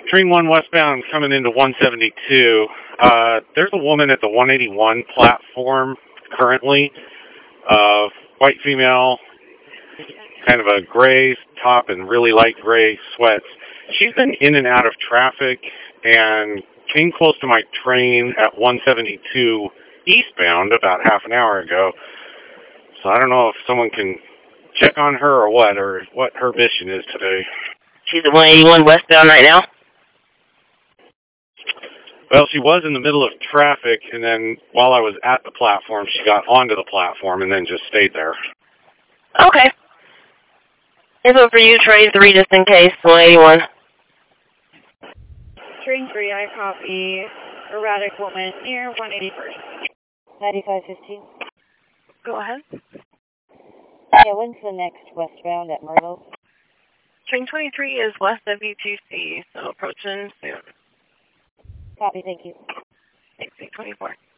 Train 1 westbound coming into 172. There's a woman at the 181 platform currently. White female, kind of a gray top and really light gray sweats. She's been in and out of traffic and came close to my train at 172 eastbound about half an hour ago. So I don't know if someone can check on her or what her mission is today. She's at 181 westbound right now? Well, she was in the middle of traffic, and then while I was at the platform, she got onto the platform and then just stayed there. Okay. Info for you, Train 3, just in case, 181. Train 3, I copy. Erratic woman near 181st. 9515. Go ahead. Yeah, when's the next westbound at Myrtle? Train 23 is west of UTC, so approaching soon. Copy, thank you. Thanks, 24.